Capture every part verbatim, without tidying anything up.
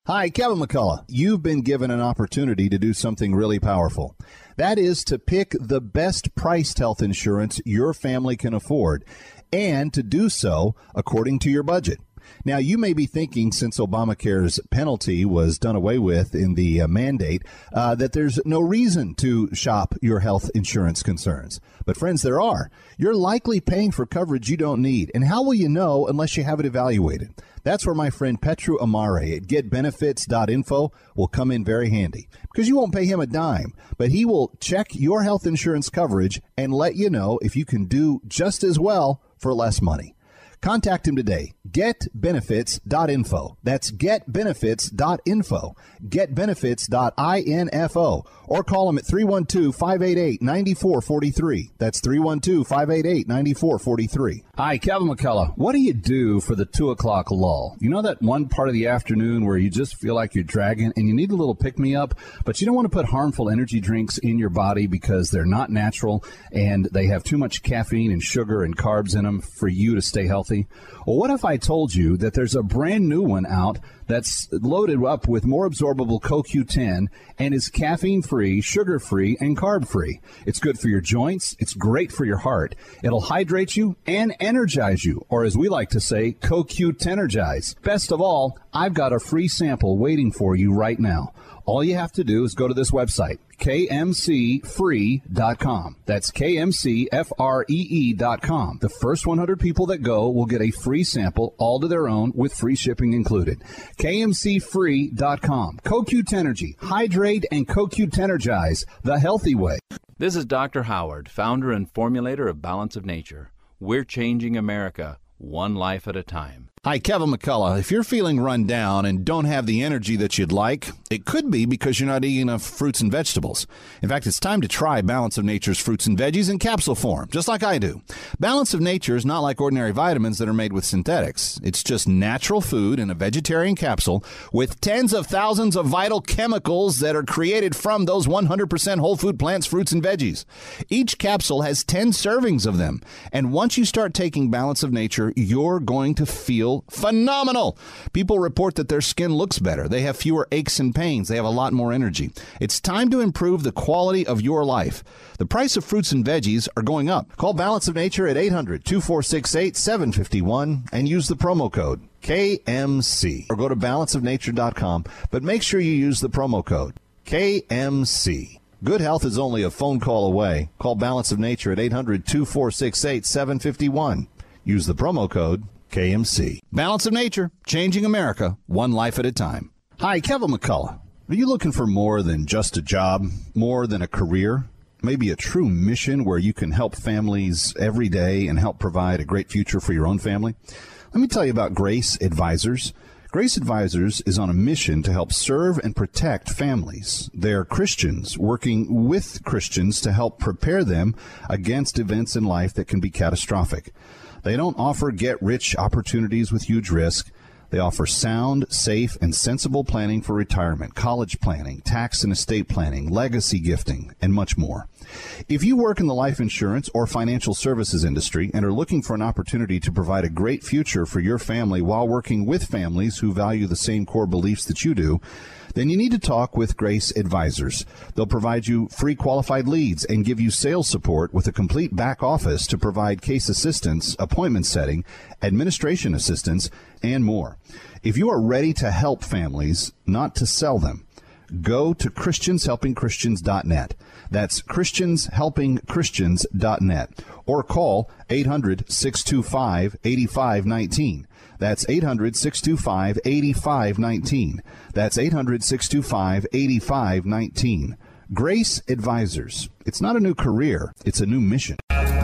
Hi, Kevin McCullough. You've been given an opportunity to do something really powerful. That is to pick the best priced health insurance your family can afford, and to do so according to your budget. Now, you may be thinking, since Obamacare's penalty was done away with in the uh, mandate, uh, that there's no reason to shop your health insurance concerns. But friends, there are. You're likely paying for coverage you don't need. And how will you know unless you have it evaluated? That's where my friend Petru Amare at get benefits dot info will come in very handy, because you won't pay him a dime, but he will check your health insurance coverage and let you know if you can do just as well for less money. Contact him today. get benefits dot info. That's get benefits dot info. get benefits dot info. Or call him at three one two, five eight eight, nine four four three. That's three one two, five eight eight, nine four four three. Hi, Kevin McCullough. What do you do for the two o'clock lull? You know that one part of the afternoon where you just feel like you're dragging and you need a little pick-me-up, but you don't want to put harmful energy drinks in your body because they're not natural and they have too much caffeine and sugar and carbs in them for you to stay healthy? Well, what if I told you that there's a brand new one out that's loaded up with more absorbable C O Q ten and is caffeine-free, sugar-free, and carb-free? It's good for your joints. It's great for your heart. It'll hydrate you and energize you, or as we like to say, C O Q ten-ergize. Best of all, I've got a free sample waiting for you right now. All you have to do is go to this website, K M C free dot com. That's K M C F R E E dot com. The first one hundred people that go will get a free sample, all to their own, with free shipping included. K M C free dot com. C O Q ten-ergy. Hydrate and C O Q ten-ergize the healthy way. This is Doctor Howard, founder and formulator of Balance of Nature. We're changing America, one life at a time. Hi, Kevin McCullough. If you're feeling run down and don't have the energy that you'd like, it could be because you're not eating enough fruits and vegetables. In fact, it's time to try Balance of Nature's fruits and veggies in capsule form, just like I do. Balance of Nature is not like ordinary vitamins that are made with synthetics. It's just natural food in a vegetarian capsule with tens of thousands of vital chemicals that are created from those one hundred percent whole food plants, fruits, and veggies. Each capsule has ten servings of them. And once you start taking Balance of Nature, you're going to feel phenomenal. People report that their skin looks better. They have fewer aches and pains. They have a lot more energy. It's time to improve the quality of your life. The price of fruits and veggies are going up. Call Balance of Nature at eight hundred, two four six eight, seven five one and use the promo code K M C. Or go to balance of nature dot com, but make sure you use the promo code K M C. Good health is only a phone call away. Call Balance of Nature at eight hundred, two four six eight, seven five one. Use the promo code K M C. Balance of Nature, changing America, one life at a time. Hi, Kevin McCullough. Are you looking for more than just a job, more than a career? Maybe a true mission where you can help families every day and help provide a great future for your own family? Let me tell you about Grace Advisors. Grace Advisors is on a mission to help serve and protect families. They're Christians working with Christians to help prepare them against events in life that can be catastrophic. They don't offer get-rich opportunities with huge risk. They offer sound, safe, and sensible planning for retirement, college planning, tax and estate planning, legacy gifting, and much more. If you work in the life insurance or financial services industry and are looking for an opportunity to provide a great future for your family while working with families who value the same core beliefs that you do, then you need to talk with Grace Advisors. They'll provide you free qualified leads and give you sales support with a complete back office to provide case assistance, appointment setting, administration assistance, and more. If you are ready to help families, not to sell them, go to Christians Helping Christians dot net. That's Christians Helping Christians dot net. Or call eight hundred, six two five, eight five one nine. That's eight hundred, six two five, eight five one nine. That's eight hundred, six two five, eight five one nine. Grace Advisors. It's not a new career. It's a new mission.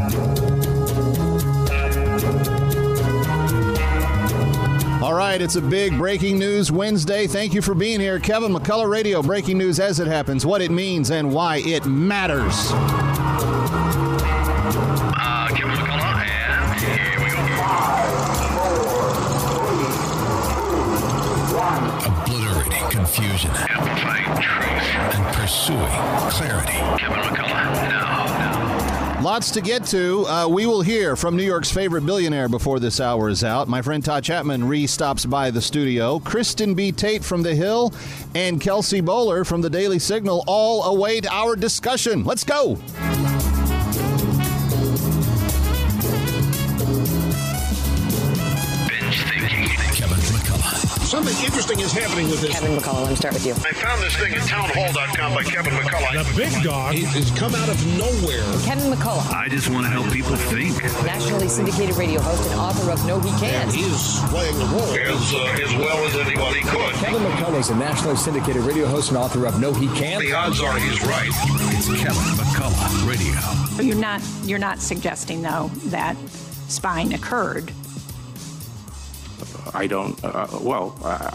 All right, it's a big breaking news Wednesday. Thank you for being here. Kevin McCullough Radio, breaking news as it happens, what it means, and why it matters. Uh, Kevin McCullough, and here we go. Obliterating confusion. Amplifying truth. And pursuing clarity. Kevin McCullough, now, now. Lots to get to. Uh, we will hear from New York's favorite billionaire before this hour is out. My friend Todd Chapman re-stops by the studio. Kristen B. Tate from The Hill and Kelsey Bowler from the Daily Signal all await our discussion. Let's go. Binge thinking. Kevin McCullough. Something interesting is happening with this. Kevin McCullough, let me start with you. I found this thing at townhall dot com by Kevin McCullough. The big dog He- He's come out of nowhere. Kevin McCullough, I just want to help people think. nationally syndicated radio host and author of No He Can't. He is playing the role as, uh, as well as anybody could. Kevin McCullough is a nationally syndicated radio host and author of No He Can't. The odds are he's right. It's Kevin McCullough Radio. You're not you're not suggesting though that spying occurred. I don't, uh, well, uh,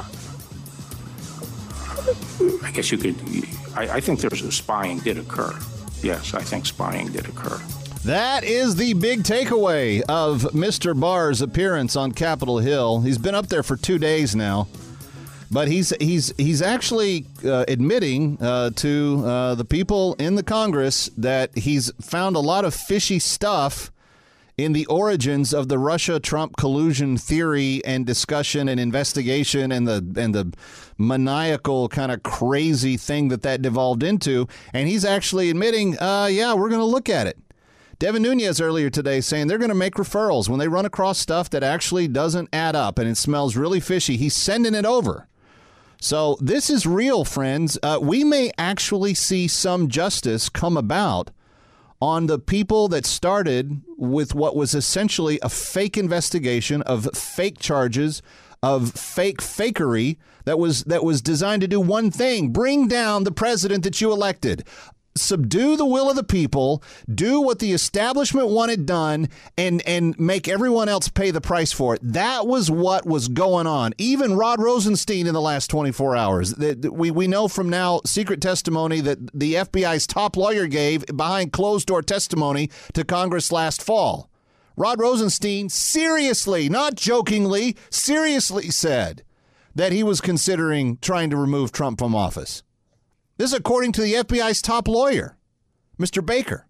I guess you could, I, I think there's a spying did occur. Yes, I think spying did occur. That is the big takeaway of Mister Barr's appearance on Capitol Hill. He's been up there for two days now, but he's he's he's actually uh, admitting uh, to uh, the people in the Congress that he's found a lot of fishy stuff in the origins of the Russia-Trump collusion theory and discussion and investigation and the and the maniacal kind of crazy thing that that devolved into. And he's actually admitting, uh, yeah, we're going to look at it. Devin Nunes earlier today saying they're going to make referrals when they run across stuff that actually doesn't add up and it smells really fishy. He's sending it over. So this is real, friends. Uh, we may actually see some justice come about on the people that started with what was essentially a fake investigation of fake charges, of fake fakery that was that was designed to do one thing: bring down the president that you elected. Subdue the will of the people, do what the establishment wanted done, and and make everyone else pay the price for it. That was what was going on. Even Rod Rosenstein in the last twenty-four hours. We, we know from now secret testimony that the F B I's top lawyer gave behind closed-door testimony to Congress last fall. Rod Rosenstein seriously, not jokingly, seriously said that he was considering trying to remove Trump from office. This is according to the F B I's top lawyer, Mister Baker.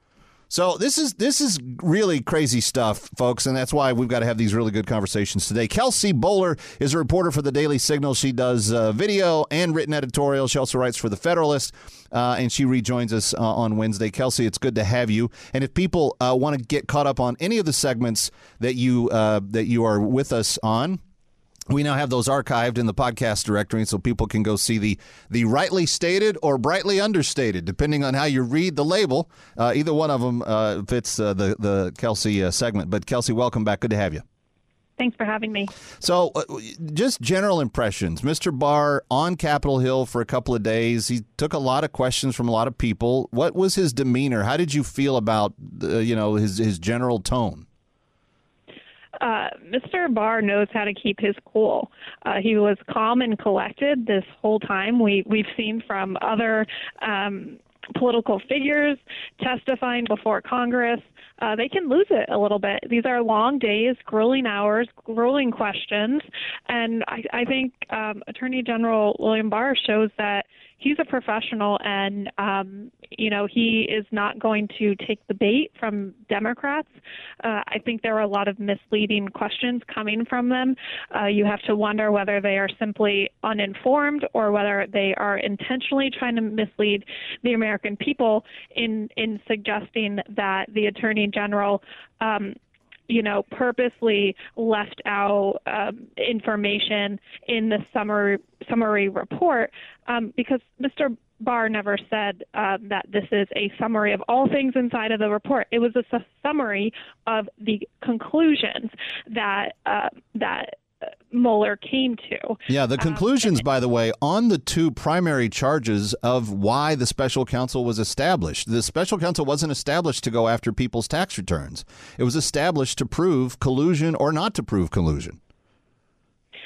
So this is this is really crazy stuff, folks, and that's why we've got to have these really good conversations today. Kelsey Bowler is a reporter for the Daily Signal. She does uh, video and written editorial. She also writes for The Federalist, uh, and she rejoins us uh, on Wednesday. Kelsey, it's good to have you. And if people uh, want to get caught up on any of the segments that you uh, that you are with us on, we now have those archived in the podcast directory, so people can go see the the rightly stated or brightly understated, depending on how you read the label. Uh, either one of them uh, fits uh, the, the Kelsey uh, segment. But Kelsey, welcome back. Good to have you. Thanks for having me. So uh, just general impressions. Mister Barr on Capitol Hill for a couple of days. He took a lot of questions from a lot of people. What was his demeanor? How did you feel about uh, you know his his general tone? Uh, Mister Barr knows how to keep his cool. Uh, he was calm and collected this whole time. We, we've seen from other um, political figures testifying before Congress, uh, they can lose it a little bit. These are long days, grueling hours, grueling questions, and I, I think um, Attorney General William Barr shows that he's a professional, and um, you know he is not going to take the bait from Democrats. Uh, I think there are a lot of misleading questions coming from them. Uh, you have to wonder whether they are simply uninformed or whether they are intentionally trying to mislead the American people in in suggesting that the Attorney General Um, you know, purposely left out um, information in the summary summary report um, because Mister Barr never said uh, that this is a summary of all things inside of the report. It was a su- summary of the conclusions that uh, that Mueller came to. Yeah, the conclusions, um, by the way, on the two primary charges of why the special counsel was established. The special counsel wasn't established to go after people's tax returns. It was established to prove collusion or not to prove collusion.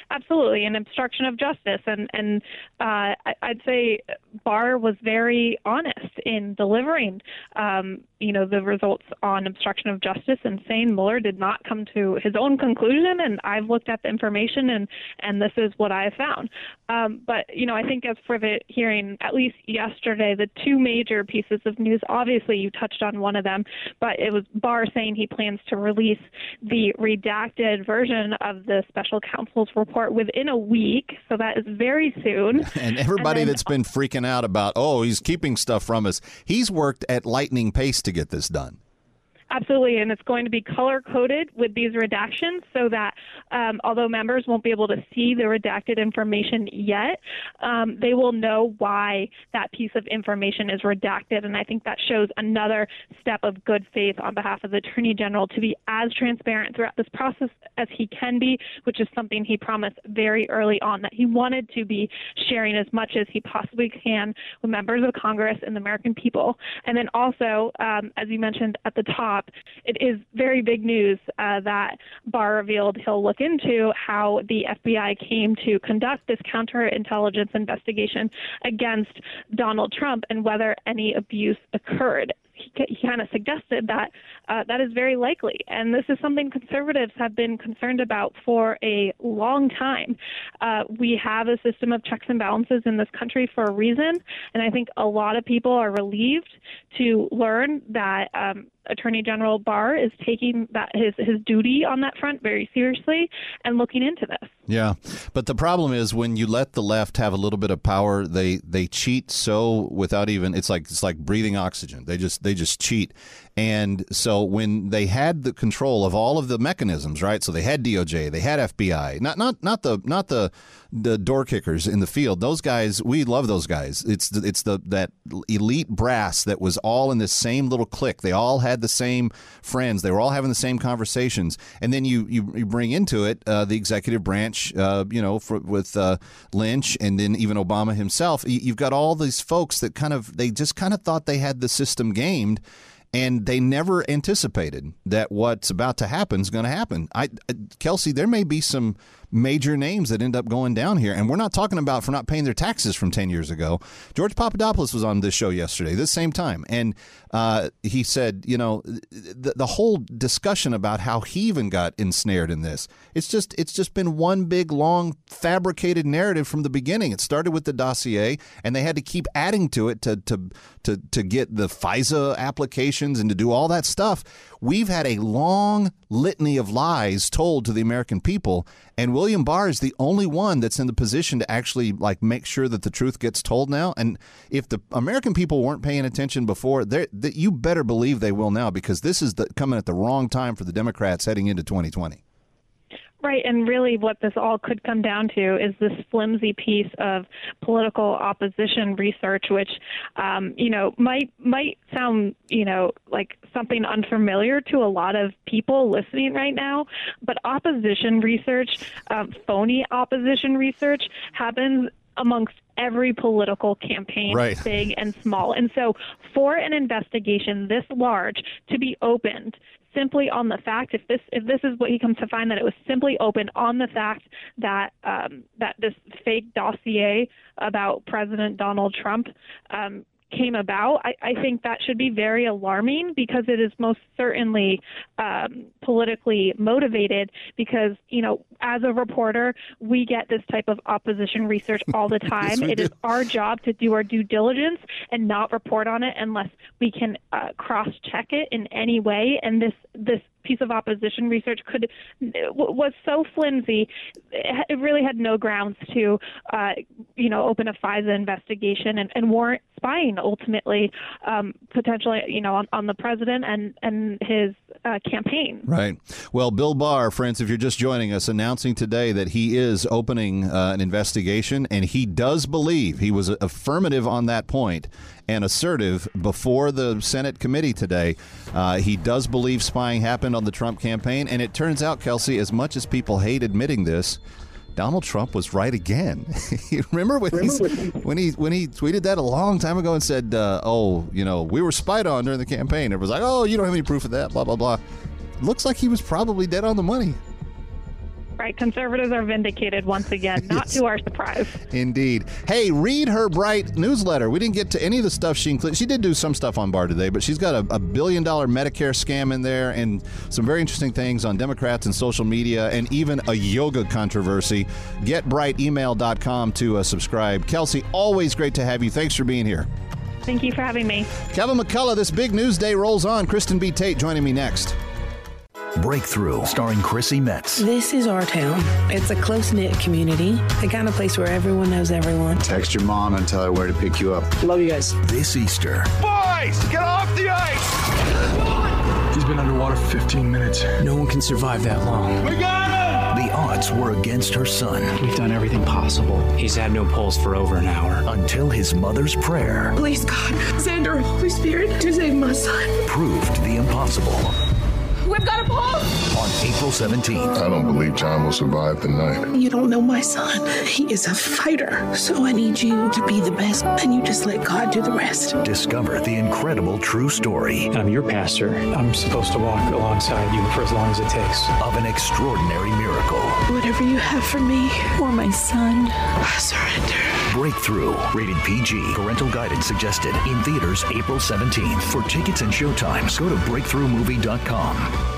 Absolutely, and obstruction of justice. And, and uh, I'd say Barr was very honest in delivering, um, you know, the results on obstruction of justice and saying Mueller did not come to his own conclusion, and I've looked at the information, and, and this is what I have found. Um, but, you know, I think as for the hearing, at least yesterday, the two major pieces of news, obviously you touched on one of them, but it was Barr saying he plans to release the redacted version of the special counsel's report within a week, so that is very soon. And everybody and then, that's been freaking out about, oh, he's keeping stuff from us, he's worked at lightning pace to get this done. Absolutely, and it's going to be color-coded with these redactions so that um, although members won't be able to see the redacted information yet, um, they will know why that piece of information is redacted, and I think that shows another step of good faith on behalf of the Attorney General to be as transparent throughout this process as he can be, which is something he promised very early on, that he wanted to be sharing as much as he possibly can with members of Congress and the American people. And then also, um, as you mentioned at the top, it is very big news uh, that Barr revealed he'll look into how the F B I came to conduct this counterintelligence investigation against Donald Trump and whether any abuse occurred. He, he kind of suggested that uh, that is very likely, and this is something conservatives have been concerned about for a long time. Uh, we have a system of checks and balances in this country for a reason, and I think a lot of people are relieved to learn that um, Attorney General Barr is taking that his his duty on that front very seriously and looking into this. Yeah, but the problem is when you let the left have a little bit of power, they they cheat so without even it's like it's like breathing oxygen. They just they just cheat. And so when they had the control of all of the mechanisms, right? So they had D O J, they had F B I, not not not the not the the door kickers in the field. Those guys, we love those guys. It's the, it's the that elite brass that was all in this same little clique. They all had the same friends. They were all having the same conversations. And then you you, you bring into it uh, the executive branch, uh, you know, for, with uh, Lynch and then even Obama himself. You've got all these folks that kind of they just kind of thought they had the system gamed. And they never anticipated that what's about to happen is going to happen. I, Kelsey, there may be some major names that end up going down here. And we're not talking about for not paying their taxes from ten years ago. George Papadopoulos was on this show yesterday, this same time. And uh, he said, you know, the, the whole discussion about how he even got ensnared in this, it's just it's just been one big, long, fabricated narrative from the beginning. It started with the dossier, and they had to keep adding to it to to to, to get the FISA applications and to do all that stuff. We've had a long litany of lies told to the American people, and William Barr is the only one that's in the position to actually like make sure that the truth gets told now. And if the American people weren't paying attention before, that you better believe they will now, because this is the, coming at the wrong time for the Democrats heading into twenty twenty. Right, and really what this all could come down to is this flimsy piece of political opposition research, which, um, you know, might might sound, you know, like something unfamiliar to a lot of people listening right now, but opposition research, um, phony opposition research happens amongst every political campaign, right, big and small. And so for an investigation this large to be opened simply on the fact, if this if this is what he comes to find, that it was simply opened on the fact that um, that this fake dossier about President Donald Trump um, came about, I, I think that should be very alarming, because it is most certainly um, politically motivated, because, you know, as a reporter, we get this type of opposition research all the time. Yes, it do. Is our job to do our due diligence and not report on it unless we can uh, cross-check it in any way. And this this piece of opposition research could was so flimsy, it really had no grounds to, uh, you know, open a FISA investigation and, and warrant spying ultimately, um, potentially, you know, on, on the president and and his uh, campaign. Right. Well, Bill Barr, friends, if you're just joining us, announcing today that he is opening uh, an investigation, and he does believe, he was affirmative on that point and assertive before the Senate committee today. Uh, he does believe spying happened on the Trump campaign. And it turns out, Kelsey, as much as people hate admitting this, Donald Trump was right again. You remember when, Remember when he when he tweeted that a long time ago and said, uh, oh, you know, we were spied on during the campaign. It was like, oh, you don't have any proof of that, blah, blah, blah. Looks like he was probably dead on the money. Right, conservatives are vindicated once again, not Yes. to our surprise. Indeed. Hey, read her Bright newsletter. We didn't get to any of the stuff she included. She did do some stuff on Barr today, but she's got a, a billion dollar Medicare scam in there and some very interesting things on Democrats and social media and even a yoga controversy. get bright email dot com to uh, subscribe. Kelsey, always great to have you. Thanks for being here. Thank you for having me. Kevin McCullough, this big news day rolls on. Kristen B. Tate joining me next. Breakthrough, starring Chrissy Metz. This is our town. It's a close-knit community, the kind of place where everyone knows everyone. Text your mom and tell her where to pick you up. Love you guys. This Easter. Boys, get off the ice! He's been underwater for fifteen minutes. No one can survive that long. We got him! The odds were against her son. We've done everything possible. He's had no pulse for over an hour. Until his mother's prayer. Please, God, send her Holy Spirit to save my son. Proved the impossible. We've got a pulse! On April seventeenth. I don't believe John will survive the night. You don't know my son. He is a fighter. So I need you to be the best, and you just let God do the rest. Discover the incredible true story. I'm your pastor. I'm supposed to walk alongside you for as long as it takes. Of an extraordinary miracle. Whatever you have for me or my son, I surrender. Breakthrough. Rated P G. Parental guidance suggested. In theaters April seventeenth. For tickets and showtimes, go to breakthrough movie dot com.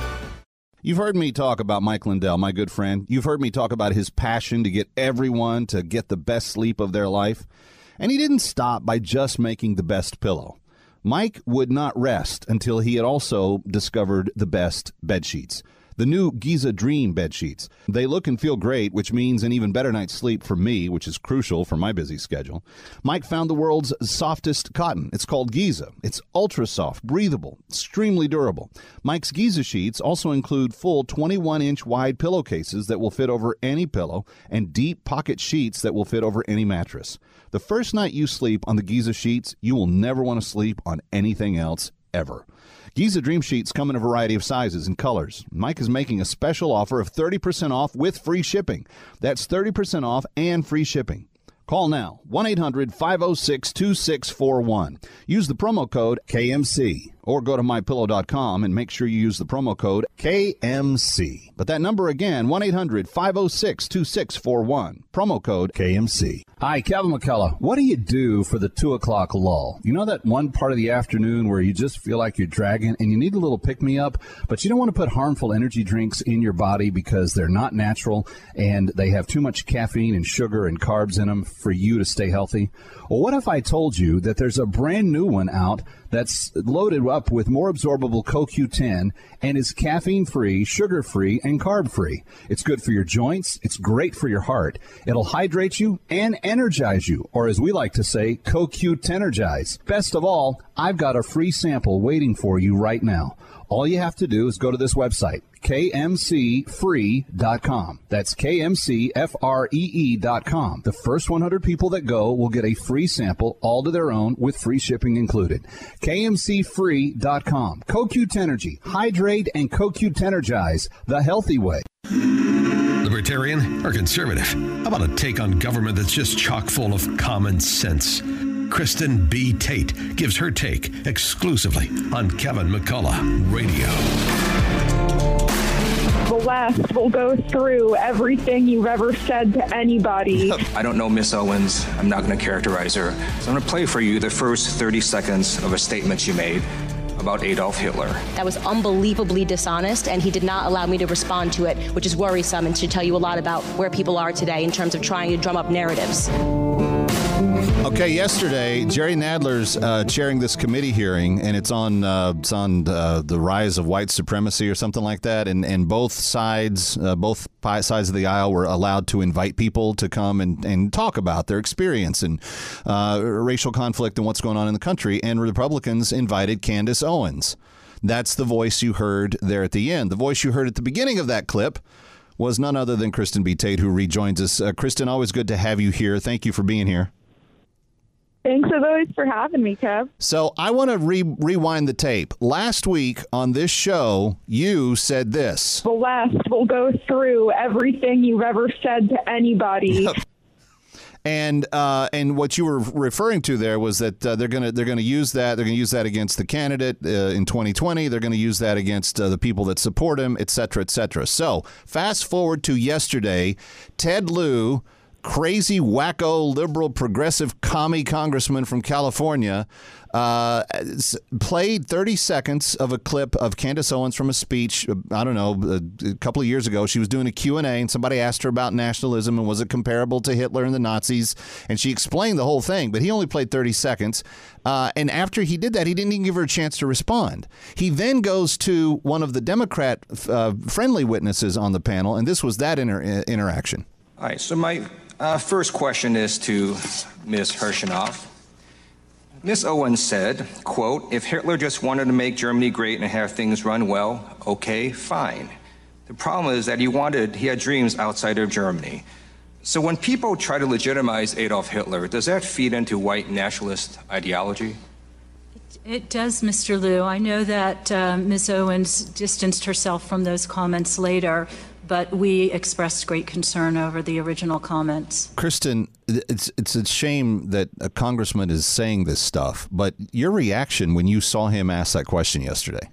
You've heard me talk about Mike Lindell, my good friend. You've heard me talk about his passion to get everyone to get the best sleep of their life. And he didn't stop by just making the best pillow. Mike would not rest until he had also discovered the best bed sheets. The new Giza Dream bed sheets. They look and feel great, which means an even better night's sleep for me, which is crucial for my busy schedule. Mike found the world's softest cotton. It's called Giza. It's ultra soft, breathable, extremely durable. Mike's Giza sheets also include full twenty-one inch wide pillowcases that will fit over any pillow and deep pocket sheets that will fit over any mattress. The first night you sleep on the Giza sheets, you will never want to sleep on anything else ever. Giza Dream Sheets come in a variety of sizes and colors. Mike is making a special offer of thirty percent off with free shipping. That's thirty percent off and free shipping. Call now, one eight hundred five oh six two six four one. Use the promo code K M C or go to my pillow dot com and make sure you use the promo code K M C. But that number again, one eight hundred five oh six two six four one. Promo code K M C. Hi, Kevin McCullough. What do you do for the two o'clock lull? You know that one part of the afternoon where you just feel like you're dragging and you need a little pick-me-up, but you don't want to put harmful energy drinks in your body because they're not natural and they have too much caffeine and sugar and carbs in them for you to stay healthy? Well, what if I told you that there's a brand new one out that's loaded up with more absorbable C O Q ten and is caffeine-free, sugar-free, and carb-free. It's good for your joints. It's great for your heart. It'll hydrate you and energize you, or as we like to say, C O Q ten-ergize. Best of all, I've got a free sample waiting for you right now. All you have to do is go to this website, K M C free dot com. That's K M C free dot com. The first one hundred people that go will get a free sample all to their own with free shipping included. K M C free dot com. C O Q ten-ergy. Hydrate and C O Q ten-ergize the healthy way. Libertarian or conservative? How about a take on government that's just chock full of common sense? Kristen B. Tate gives her take exclusively on Kevin McCullough Radio. The left will go through everything you've ever said to anybody. I don't know Miss Owens. I'm not going to characterize her. So I'm going to play for you the first thirty seconds of a statement she made about Adolf Hitler. That was unbelievably dishonest, and he did not allow me to respond to it, which is worrisome and should tell you a lot about where people are today in terms of trying to drum up narratives. Okay, yesterday, Jerry Nadler's uh, chairing this committee hearing, and it's on uh, it's on uh, the rise of white supremacy or something like that, and, and both sides, uh, both sides of the aisle were allowed to invite people to come and, and talk about their experience and uh, racial conflict and what's going on in the country, and Republicans invited Candace Owens. That's the voice you heard there at the end. The voice you heard at the beginning of that clip was none other than Kristen B. Tate, who rejoins us. Uh, Kristen, always good to have you here. Thank you for being here. Thanks as always for having me, Kev. So I want to re- rewind the tape. Last week on this show, you said this. The left will go through everything you've ever said to anybody. And uh, and what you were referring to there was that uh, they're gonna they're gonna use that they're gonna use that against the candidate uh, in twenty twenty. They're gonna use that against uh, the people that support him, et cetera, et cetera. So fast forward to yesterday, Ted Lieu, crazy, wacko, liberal, progressive commie congressman from California, uh, played thirty seconds of a clip of Candace Owens from a speech, I don't know, a, a couple of years ago. She was doing a Q and A, and somebody asked her about nationalism and was it comparable to Hitler and the Nazis, and she explained the whole thing, but he only played thirty seconds. Uh, and after he did that, he didn't even give her a chance to respond. He then goes to one of the Democrat-friendly uh, witnesses on the panel, and this was that inter- interaction. All right, so my uh, first question is to Miz Hershanoff. Miz Owens said, quote, if Hitler just wanted to make Germany great and have things run well, okay, fine. The problem is that he wanted, he had dreams outside of Germany. So when people try to legitimize Adolf Hitler, does that feed into white nationalist ideology? It does, Mister Lieu. I know that uh, Miz Owens distanced herself from those comments later, but we expressed great concern over the original comments. Kristen, it's it's a shame that a congressman is saying this stuff, but your reaction when you saw him ask that question yesterday?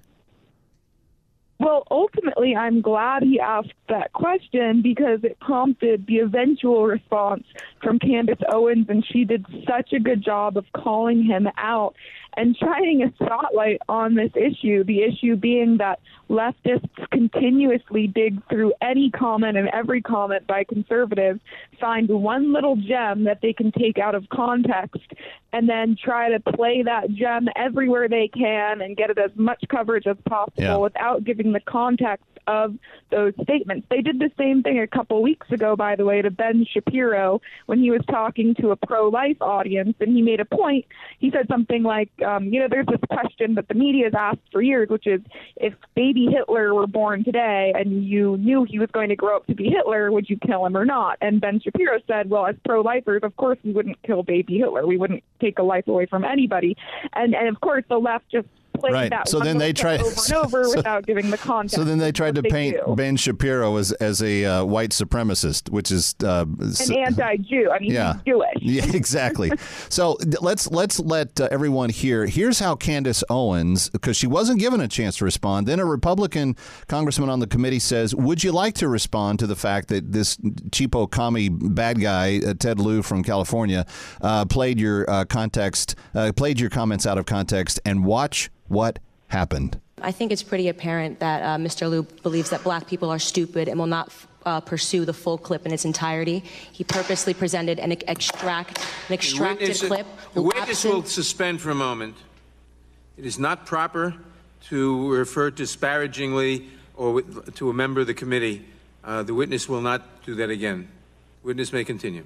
Well, ultimately, I'm glad he asked that question because it prompted the eventual response from Candace Owens, and she did such a good job of calling him out and shining a spotlight on this issue, the issue being that leftists continuously dig through any comment and every comment by conservatives, find one little gem that they can take out of context, and then try to play that gem everywhere they can and get it as much coverage as possible yeah. without giving the context of those statements. They did the same thing a couple weeks ago, by the way, to Ben Shapiro when he was talking to a pro-life audience, and he made a point. He said something like, um, you know, there's this question that the media has asked for years, which is, if baby Hitler were born today and you knew he was going to grow up to be Hitler, would you kill him or not? And Ben Shapiro said, well, as pro-lifers, of course we wouldn't kill baby Hitler. We wouldn't take a life away from anybody. And, and of course, the left just Right. That so then they tried over and over so, without giving the context. So then they tried to they paint do. Ben Shapiro as as a uh, white supremacist, which is uh, an anti-Jew. I mean, yeah. he's Jewish. Yeah, exactly. So let's let's let uh, everyone hear. Here's how Candace Owens, because she wasn't given a chance to respond. Then a Republican congressman on the committee says, "Would you like to respond to the fact that this cheapo commie bad guy, uh, Ted Lieu from California, uh, played your uh, context, uh, played your comments out of context, and watch what happened?" I think it's pretty apparent that uh, Mister Lieu believes that black people are stupid and will not uh, pursue the full clip in its entirety. He purposely presented an extract, an extracted witness, clip. The witness absent- will suspend for a moment. It is not proper to refer disparagingly or with, to a member of the committee. Uh, the witness will not do that again. Witness may continue.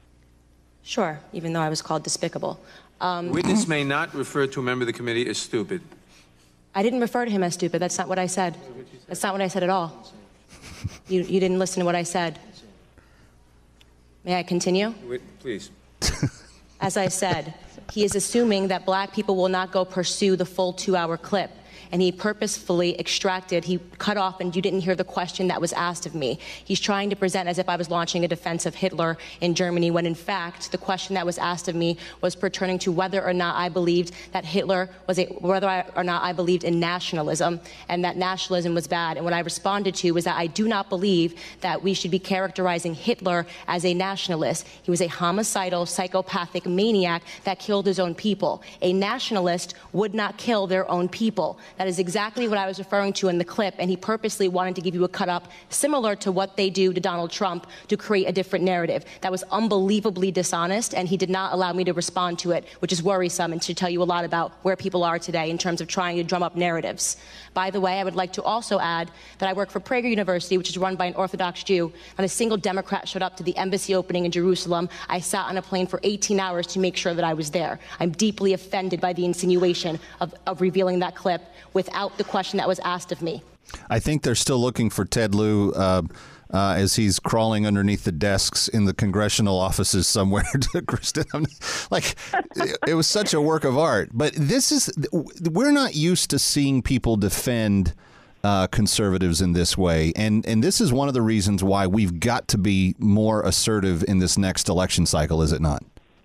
Sure, even though I was called despicable. Um, Witness may not refer to a member of the committee as stupid. I didn't refer to him as stupid. That's not what I said. That's not what I said at all. You, you didn't listen to what I said. May I continue? Wait, please. As I said, he is assuming that black people will not go pursue the full two-hour clip. And he purposefully extracted, he cut off, and you didn't hear the question that was asked of me. He's trying to present as if I was launching a defense of Hitler in Germany, when in fact, the question that was asked of me was pertaining to whether or not I believed that Hitler was a, whether I, or not I believed in nationalism, and that nationalism was bad. And what I responded to was that I do not believe that we should be characterizing Hitler as a nationalist. He was a homicidal, psychopathic maniac that killed his own people. A nationalist would not kill their own people. That is exactly what I was referring to in the clip, and he purposely wanted to give you a cut-up similar to what they do to Donald Trump to create a different narrative. That was unbelievably dishonest, and he did not allow me to respond to it, which is worrisome and should tell you a lot about where people are today in terms of trying to drum up narratives. By the way, I would like to also add that I work for Prager University, which is run by an Orthodox Jew. Not a single Democrat showed up to the embassy opening in Jerusalem. I sat on a plane for eighteen hours to make sure that I was there. I'm deeply offended by the insinuation of, of revealing that clip without the question that was asked of me. I think they're still looking for Ted Lieu uh, uh, as he's crawling underneath the desks in the congressional offices somewhere. Kristen, I'm, like, it, it was such a work of art. But this is, we're not used to seeing people defend uh, conservatives in this way. And, and this is one of the reasons why we've got to be more assertive in this next election cycle, is it not?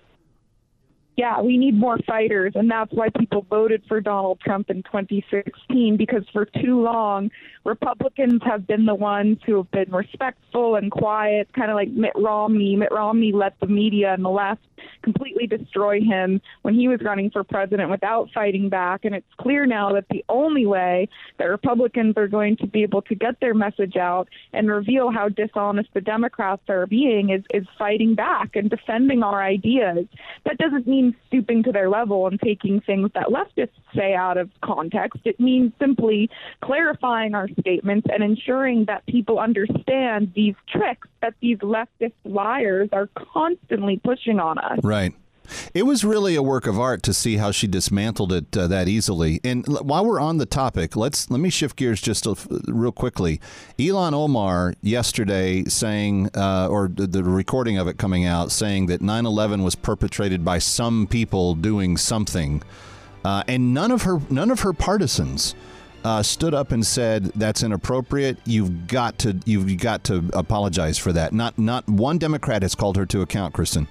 Yeah, we need more fighters, and that's why people voted for Donald Trump in twenty sixteen, because for too long, Republicans have been the ones who have been respectful and quiet, kind of like Mitt Romney. Mitt Romney let the media and the left completely destroy him when he was running for president without fighting back, and it's clear now that the only way that Republicans are going to be able to get their message out and reveal how dishonest the Democrats are being is, is fighting back and defending our ideas. That doesn't mean stooping to their level and taking things that leftists say out of context. It means simply clarifying our statements and ensuring that people understand these tricks that these leftist liars are constantly pushing on us. Right. It was really a work of art to see how she dismantled it uh, that easily. And l- while we're on the topic, let's let me shift gears just a, real quickly. Ilhan Omar yesterday saying, uh, or the, the recording of it coming out, saying that nine eleven was perpetrated by some people doing something, uh, and none of her none of her partisans uh, stood up and said that's inappropriate. You've got to you've got to apologize for that. Not not one Democrat has called her to account, Kristen.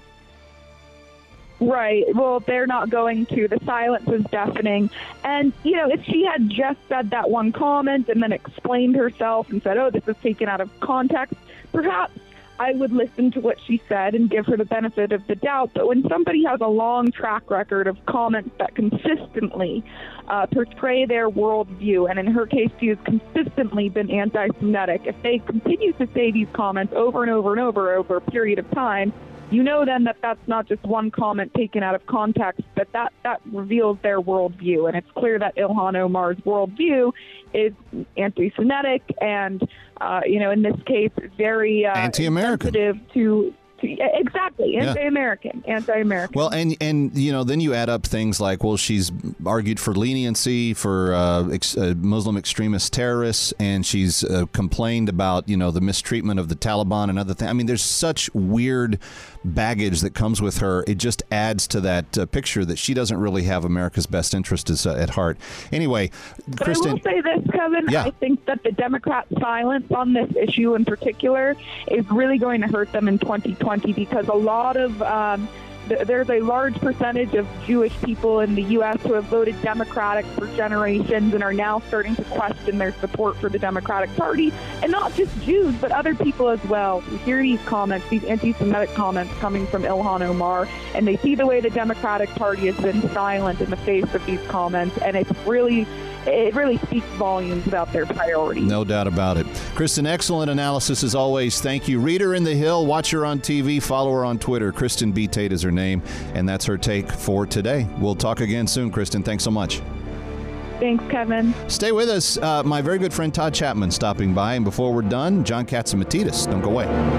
Right. Well, they're not going to. The silence is deafening. And, you know, if she had just said that one comment and then explained herself and said, oh, this is taken out of context, perhaps I would listen to what she said and give her the benefit of the doubt. But when somebody has a long track record of comments that consistently uh, portray their worldview, and in her case, she has consistently been anti-Semitic, if they continue to say these comments over and over and over over a period of time, you know then that that's not just one comment taken out of context, but that, that reveals their worldview. And it's clear that Ilhan Omar's worldview is anti-Semitic and, uh, you know, in this case, very uh, anti-American. sensitive to... Exactly. Anti-American. Yeah. Anti-American. Well, and, and, you know, then you add up things like, well, she's argued for leniency for uh, ex- uh, Muslim extremist terrorists, and she's uh, complained about, you know, the mistreatment of the Taliban and other things. I mean, there's such weird baggage that comes with her. It just adds to that uh, picture that she doesn't really have America's best interests uh, at heart. Anyway, but Kristen. I will say this, Kevin. Yeah. I think that the Democrat silence on this issue in particular is really going to hurt them in twenty twenty, because a lot of um, th- there's a large percentage of Jewish people in the U S who have voted Democratic for generations and are now starting to question their support for the Democratic Party. And not just Jews, but other people as well. We hear these comments, these anti-Semitic comments coming from Ilhan Omar, and they see the way the Democratic Party has been silent in the face of these comments, and it's really... It really speaks volumes about their priorities. No doubt about it. Kristen, excellent analysis as always. Thank you. Read her in the Hill. Watch her on T V. Follow her on Twitter. Kristen B. Tate is her name. And that's her take for today. We'll talk again soon, Kristen. Thanks so much. Thanks, Kevin. Stay with us. Uh, my very good friend Todd Chapman stopping by. And before we're done, John Catsimatidis. Don't go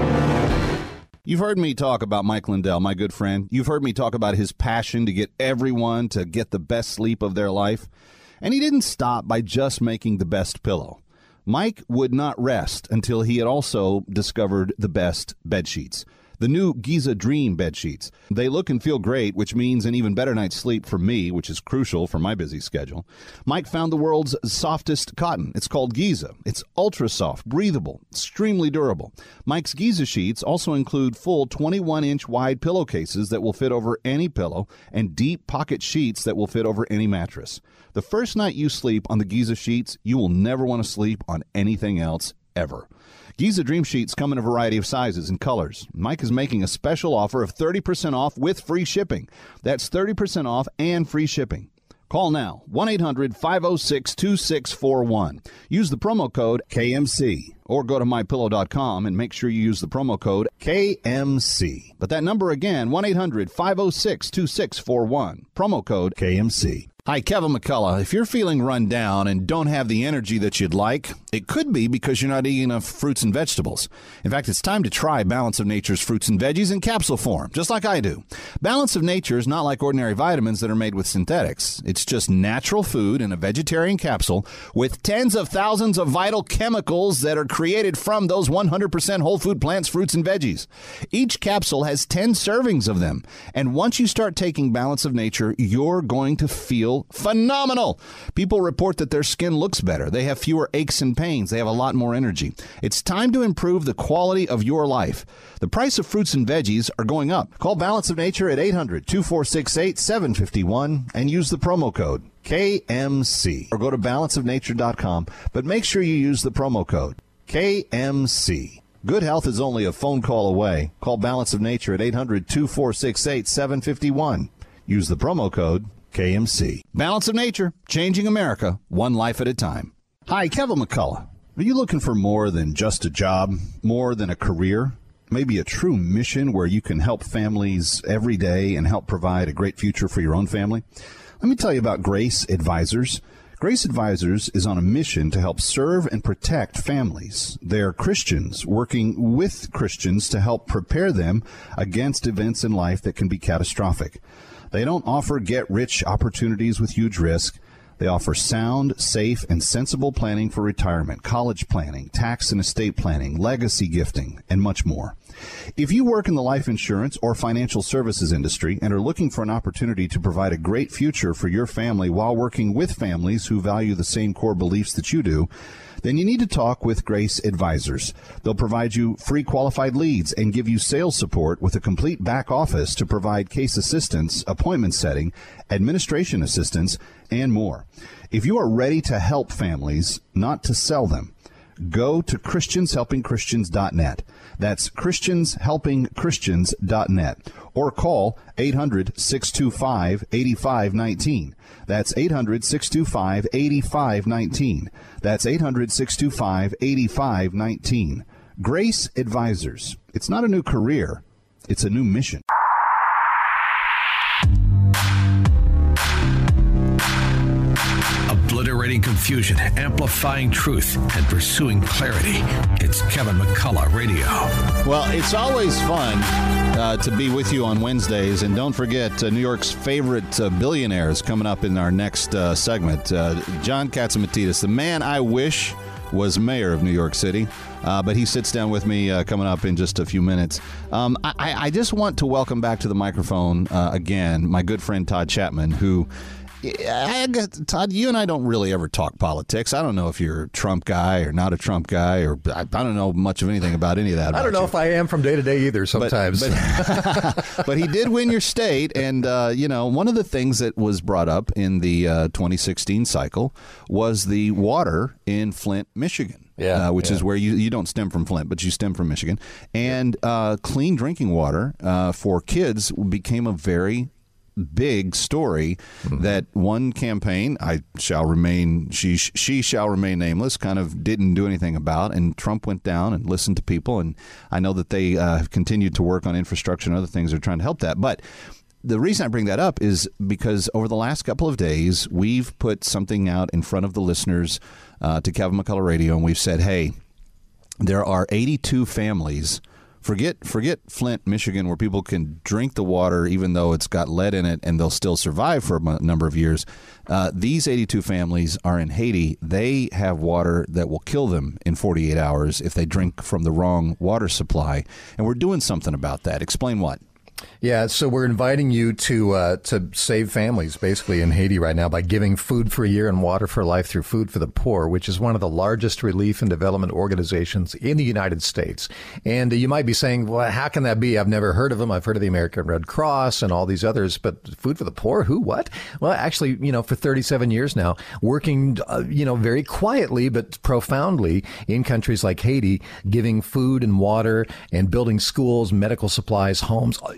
away. You've heard me talk about Mike Lindell, my good friend. You've heard me talk about his passion to get everyone to get the best sleep of their life. And he didn't stop by just making the best pillow. Mike would not rest until he had also discovered the best bed sheets. The new Giza Dream bed sheets. They look and feel great, which means an even better night's sleep for me, which is crucial for my busy schedule. Mike found the world's softest cotton. It's called Giza. It's ultra soft, breathable, extremely durable. Mike's Giza sheets also include full twenty-one inch wide pillowcases that will fit over any pillow and deep pocket sheets that will fit over any mattress. The first night you sleep on the Giza sheets, you will never want to sleep on anything else ever. Giza Dream Sheets come in a variety of sizes and colors. Mike is making a special offer of thirty percent off with free shipping. That's thirty percent off and free shipping. Call now, one eight hundred five oh six two six four one. Use the promo code K M C or go to my pillow dot com and make sure you use the promo code K M C. But that number again, one eight hundred five oh six two six four one. Promo code K M C. Hi, Kevin McCullough. If you're feeling run down and don't have the energy that you'd like, it It could be because you're not eating enough fruits and vegetables. In fact, it's time to try Balance of Nature's fruits and veggies in capsule form, just like I do. Balance of Nature is not like ordinary vitamins that are made with synthetics. It's just natural food in a vegetarian capsule with tens of thousands of vital chemicals that are created from those one hundred percent whole food plants, fruits, and veggies. Each capsule has ten servings of them. And once you start taking Balance of Nature, you're going to feel phenomenal. People report that their skin looks better. They have fewer aches and pains. They have a lot more energy. It's time to improve the quality of your life. The price of fruits and veggies are going up. Call Balance of Nature at eight hundred, two four six eight, seven five one and use the promo code K M C. Or go to balance of nature dot com, but make sure you use the promo code K M C. Good health is only a phone call away. Call Balance of Nature at eight hundred, two four six eight, seven five one. Use the promo code K M C. Balance of Nature, changing America one life at a time. Hi, Kevin McCullough. Are you looking for more than just a job, more than a career? Maybe a true mission where you can help families every day and help provide a great future for your own family? Let me tell you about Grace Advisors. Grace Advisors is on a mission to help serve and protect families. They're Christians working with Christians to help prepare them against events in life that can be catastrophic. They don't offer get-rich opportunities with huge risk. They offer sound, safe, and sensible planning for retirement, college planning, tax and estate planning, legacy gifting, and much more. If you work in the life insurance or financial services industry and are looking for an opportunity to provide a great future for your family while working with families who value the same core beliefs that you do, then you need to talk with Grace Advisors. They'll provide you free qualified leads and give you sales support with a complete back office to provide case assistance, appointment setting, administration assistance, and more. If you are ready to help families, not to sell them, go to Christians Helping Christians dot net. That's Christians Helping Christians dot net. Or call eight hundred, six two five, eight five one nine. That's eight hundred, six two five, eight five one nine. That's eight hundred, six two five, eight five one nine. Grace Advisors. It's not a new career. It's a new mission. Obliterating confusion, amplifying truth, and pursuing clarity. It's Kevin McCullough Radio. Well, it's always fun uh, to be with you on Wednesdays. And don't forget, uh, New York's favorite uh, billionaires coming up in our next uh, segment. Uh, John Catsimatidis, the man I wish was mayor of New York City. Uh, but he sits down with me uh, coming up in just a few minutes. Um, I, I just want to welcome back to the microphone uh, again my good friend Todd Chapman, who... I guess, Todd, you and I don't really ever talk politics. I don't know if you're a Trump guy or not a Trump guy, or I, I don't know much of anything about any of that. I don't know you. if I am from day to day either sometimes. But, but, but he did win your state. And, uh, you know, one of the things that was brought up in the uh, twenty sixteen cycle was the water in Flint, Michigan. Yeah, uh, which yeah. is where you, you don't stem from Flint, but you stem from Michigan. And uh, clean drinking water uh, for kids became a very big story. Mm-hmm. That one campaign, I shall remain, she she shall remain nameless, kind of didn't do anything about. And Trump went down and listened to people. And I know that they uh, have continued to work on infrastructure and other things that are trying to help that. But the reason I bring that up is because over the last couple of days, we've put something out in front of the listeners uh, to Kevin McCullough Radio, and we've said, hey, there are eighty-two families. Forget forget Flint, Michigan, where people can drink the water even though it's got lead in it and they'll still survive for a number of years. Uh, these eighty-two families are in Haiti. They have water that will kill them in forty-eight hours if they drink from the wrong water supply. And we're doing something about that. Explain what? Yeah, so we're inviting you to uh, to save families basically in Haiti right now by giving food for a year and water for life through Food for the Poor, which is one of the largest relief and development organizations in the United States. And you might be saying, well, how can that be? I've never heard of them. I've heard of the American Red Cross and all these others, but Food for the Poor, who, what? Well, actually, you know, for thirty-seven years now, working, uh, you know, very quietly but profoundly in countries like Haiti, giving food and water and building schools, medical supplies, homes,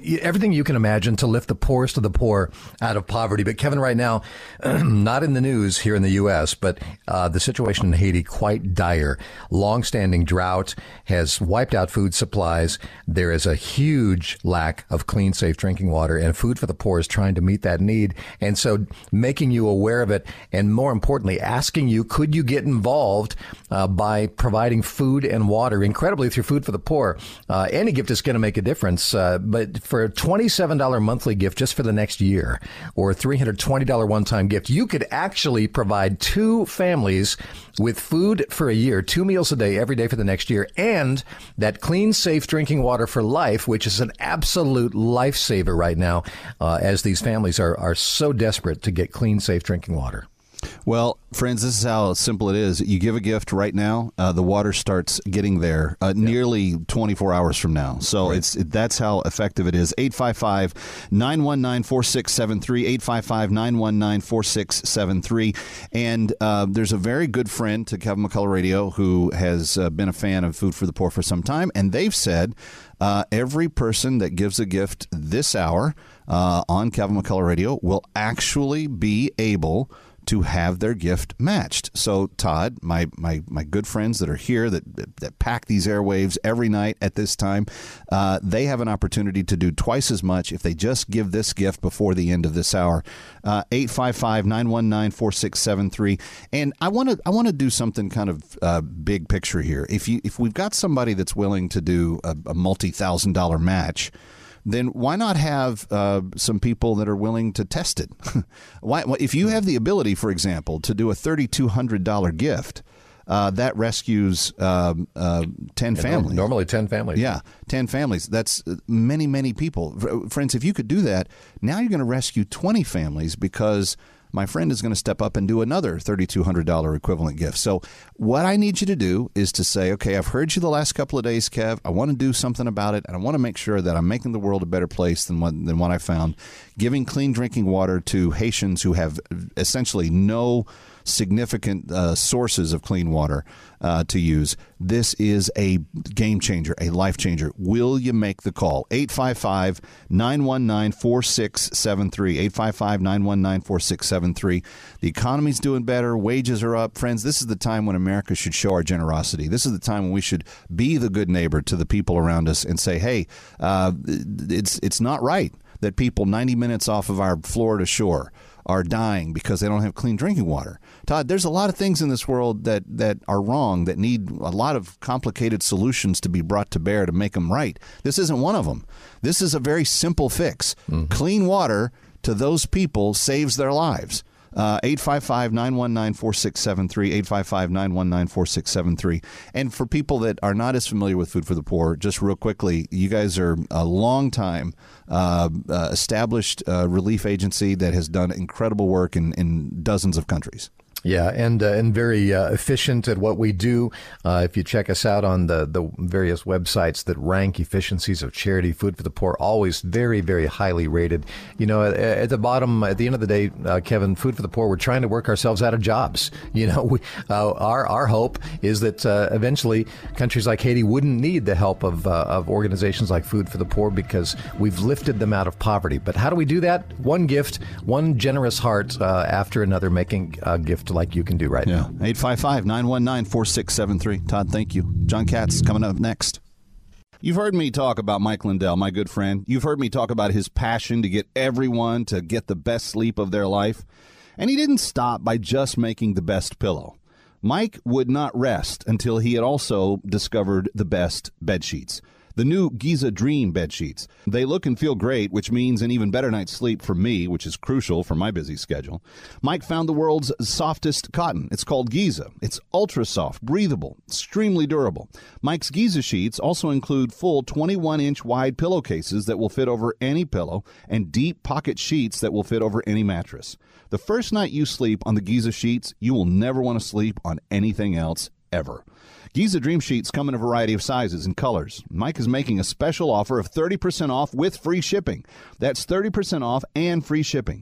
everything you can imagine to lift the poorest of the poor out of poverty. But Kevin, right now, not in the news here in the U S, but uh, the situation in Haiti, quite dire. Long-standing drought has wiped out food supplies. There is a huge lack of clean, safe drinking water, and Food for the Poor is trying to meet that need. And so making you aware of it, and more importantly, asking you, could you get involved uh, by providing food and water, incredibly through Food for the Poor. Uh, any gift is going to make a difference, uh, but for a twenty-seven dollars monthly gift just for the next year, or a three hundred twenty dollars one-time gift, you could actually provide two families with food for a year, two meals a day, every day for the next year, and that clean, safe drinking water for life, which is an absolute lifesaver right now, uh, as these families are, are so desperate to get clean, safe drinking water. Well, friends, this is how simple it is. You give a gift right now, uh, the water starts getting there uh, yeah. nearly twenty-four hours from now. So right. it's it, that's how effective it is. eight five five, nine one nine, four six seven three, eight five five, nine one nine, four six seven three. And uh, there's a very good friend to Kevin McCullough Radio who has uh, been a fan of Food for the Poor for some time, and they've said uh, every person that gives a gift this hour uh, on Kevin McCullough Radio will actually be able to have their gift matched. So, Todd, my my my good friends that are here that that, that pack these airwaves every night at this time, uh, they have an opportunity to do twice as much if they just give this gift before the end of this hour. Uh, eight five five, nine one nine, four six seven three. And I want to I want to do something kind of uh, big picture here. If you if we've got somebody that's willing to do a, a multi-thousand dollar match, then why not have uh, some people that are willing to test it? Why, if you have the ability, for example, to do a three thousand two hundred dollars gift, uh, that rescues um, uh, ten yeah, families. Normally ten families. Yeah, ten families. That's many, many people. Friends, if you could do that, now you're going to rescue twenty families because my friend is going to step up and do another three thousand two hundred dollars equivalent gift. So what I need you to do is to say, okay, I've heard you the last couple of days, Kev. I want to do something about it, and I want to make sure that I'm making the world a better place than what, than what I found. Giving clean drinking water to Haitians who have essentially no significant uh, sources of clean water uh, to use. This is a game changer, a life changer. Will you make the call? eight five five, nine one nine, four six seven three. eight five five, nine one nine, four six seven three. The economy's doing better. Wages are up. Friends, this is the time when America should show our generosity. This is the time when we should be the good neighbor to the people around us and say, hey, uh, it's it's not right that people ninety minutes off of our Florida shore are dying because they don't have clean drinking water. Todd, there's a lot of things in this world that, that are wrong, that need a lot of complicated solutions to be brought to bear to make them right. This isn't one of them. This is a very simple fix. Mm-hmm. Clean water to those people saves their lives. Uh, eight five five, nine one nine, four six seven three, eight five five, nine one nine, four six seven three. And for people that are not as familiar with Food for the Poor, just real quickly, you guys are a long time uh, uh, established uh, relief agency that has done incredible work in, in dozens of countries. Yeah, and uh, and very uh, efficient at what we do. Uh, if you check us out on the, the various websites that rank efficiencies of charity, Food for the Poor, always very, very highly rated. You know, at, at the bottom, at the end of the day, uh, Kevin, Food for the Poor, we're trying to work ourselves out of jobs. You know, we, uh, our our hope is that uh, eventually countries like Haiti wouldn't need the help of uh, of organizations like Food for the Poor because we've lifted them out of poverty. But how do we do that? One gift, one generous heart uh, after another, making a gift like you can do right yeah. now. eight five five, nine one nine, four six seven three. Todd, thank you. John Katz coming up next. You've heard me talk about Mike Lindell, my good friend. You've heard me talk about his passion to get everyone to get the best sleep of their life. And he didn't stop by just making the best pillow. Mike would not rest until he had also discovered the best bed sheets. The new Giza Dream bed sheets. They look and feel great, which means an even better night's sleep for me, which is crucial for my busy schedule. Mike found the world's softest cotton. It's called Giza. It's ultra soft, breathable, extremely durable. Mike's Giza sheets also include full twenty-one inch wide pillowcases that will fit over any pillow and deep pocket sheets that will fit over any mattress. The first night you sleep on the Giza sheets, you will never want to sleep on anything else ever. Giza Dream Sheets come in a variety of sizes and colors. Mike is making a special offer of thirty percent off with free shipping. That's thirty percent off and free shipping.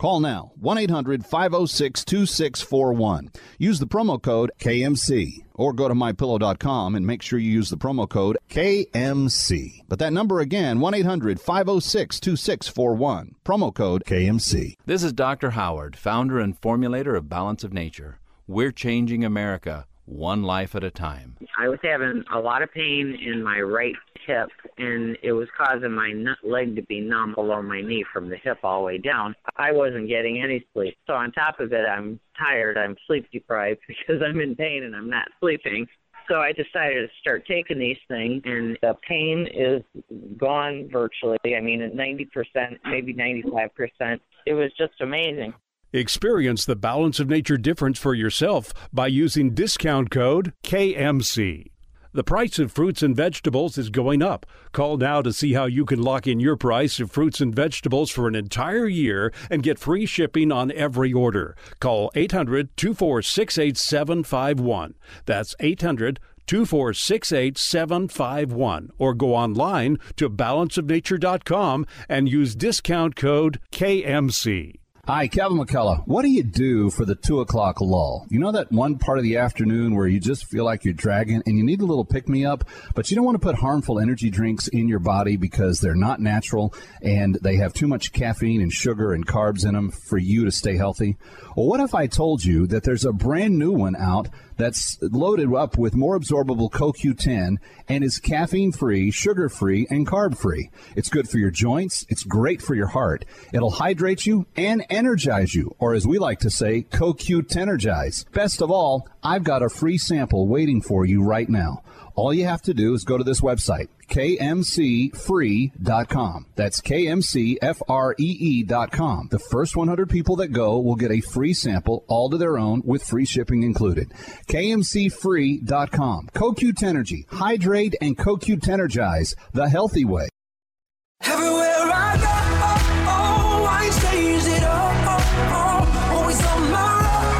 Call now, one eight hundred five oh six two six four one. Use the promo code K M C or go to my pillow dot com and make sure you use the promo code K M C. But that number again, one eight hundred five oh six two six four one. Promo code K M C. This is Doctor Howard, founder and formulator of Balance of Nature. We're changing America one life at a time. I was having a lot of pain in my right hip, and it was causing my leg to be numb below my knee from the hip all the way down. I wasn't getting any sleep. So on top of it, I'm tired, I'm sleep deprived because I'm in pain and I'm not sleeping. So I decided to start taking these things, and the pain is gone virtually. I mean, at ninety percent, maybe ninety-five percent. It was just amazing. Experience the Balance of Nature difference for yourself by using discount code K M C. The price of fruits and vegetables is going up. Call now to see how you can lock in your price of fruits and vegetables for an entire year and get free shipping on every order. Call eight hundred two four six eight seven five one. That's eight hundred two four six eight seven five one. Or go online to balance of nature dot com and use discount code K M C. Hi, Kevin McCullough. What do you do for the two o'clock lull? You know that one part of the afternoon where you just feel like you're dragging and you need a little pick-me-up, but you don't want to put harmful energy drinks in your body because they're not natural and they have too much caffeine and sugar and carbs in them for you to stay healthy? Well, what if I told you that there's a brand new one out that's loaded up with more absorbable C O Q ten and is caffeine-free, sugar-free, and carb-free? It's good for your joints. It's great for your heart. It'll hydrate you and energize you, or as we like to say, C O Q ten-ergize. Best of all, I've got a free sample waiting for you right now. All you have to do is go to this website, K M C free dot com. That's K M C F R E E dot com. The first one hundred people that go will get a free sample, all to their own, with free shipping included. K M C free dot com. C O Q ten-ergy. Hydrate and C O Q ten-ergize the healthy way. Everywhere I go, oh, oh, I change it up, oh, oh, always on my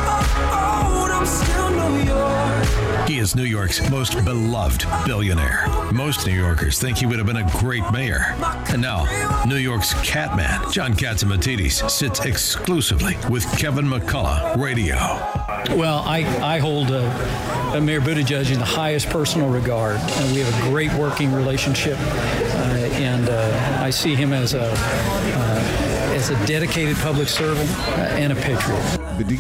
road, I'm still New York. He is New York's most beloved billionaire. Most New Yorkers think he would have been a great mayor. And now, New York's Catman, John Catsimatidis, sits exclusively with Kevin McCullough Radio. Well, I, I hold uh, Mayor Buttigieg in the highest personal regard. And we have a great working relationship, uh, and uh, I see him as a uh, as a dedicated public servant uh, and a patriot.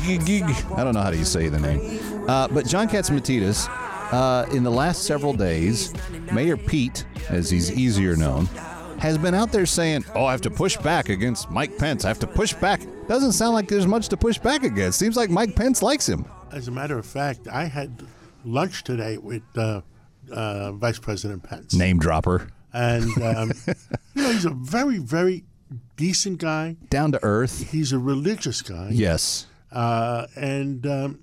I don't know how to say the name. Uh, but John Catsimatidis, uh, in the last several days, Mayor Pete, as he's easier known, has been out there saying, oh, I have to push back against Mike Pence. I have to push back. Doesn't sound like there's much to push back against. Seems like Mike Pence likes him. As a matter of fact, I had lunch today with uh, uh, Vice President Pence. Name dropper. And, um, you know, he's a very, very decent guy. Down to earth. He's a religious guy. Yes. Uh, and um,